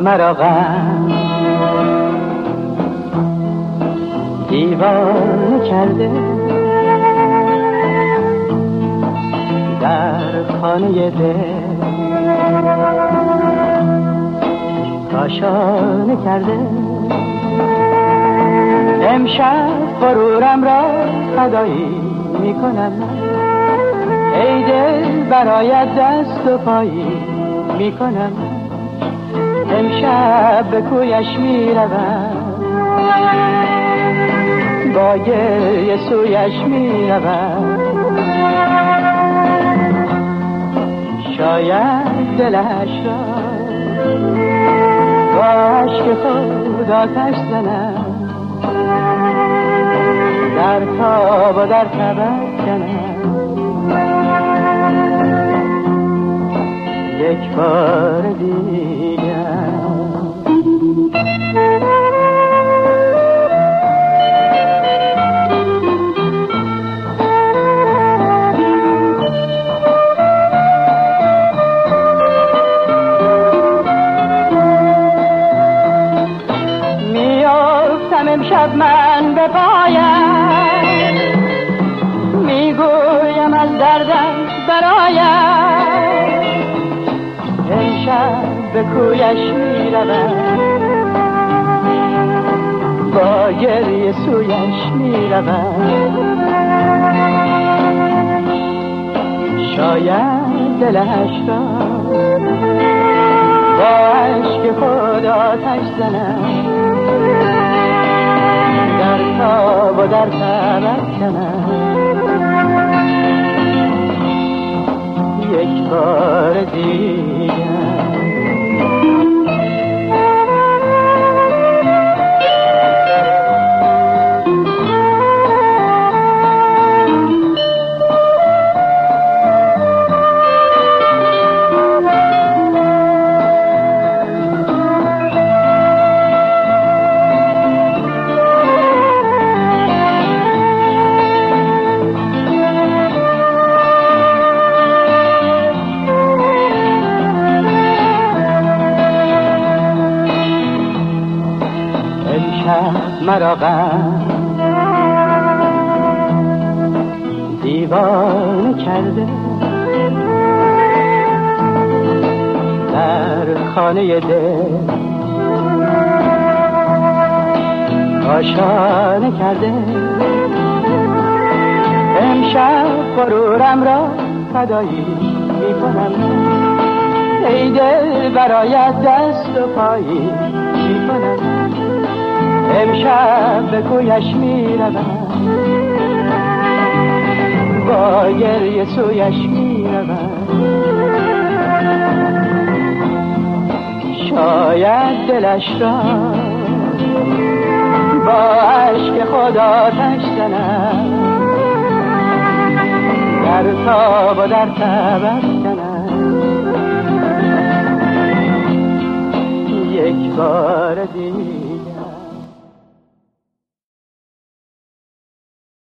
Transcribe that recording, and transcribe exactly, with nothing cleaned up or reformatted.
مرا غم دیوانه کرده، در خانه دل کاشانه کرده. امشب غرورم را فدایی میکنم، ای دل برایت دست و پایی میکنم. امشب به کویش میروم، با گریه سویش میروم. شاید دلش را با عشق خود آتش زنم، در تاب و در تبت کنم. یک بار دیگر میافتم امشب من به پایم، میگویم از دردم برایم. امشب به کویش میروم، با گریه سویش میروم. شاید دلش را با عشق خود آتش زنم، در تاب و در تبت کنم. یک بار دیگر مرا غم دیوانه کرده، در خانه دل آشانه کرده. امشب غرورم را فدایی میکنم، ای دل برایت دست و پایی میکنم. امشب به کویش میروم، با گریه سویش میروم. شاید دلش را با عشق خود آتش زنم، در تاب و در تبت کنم. یک بار دیگر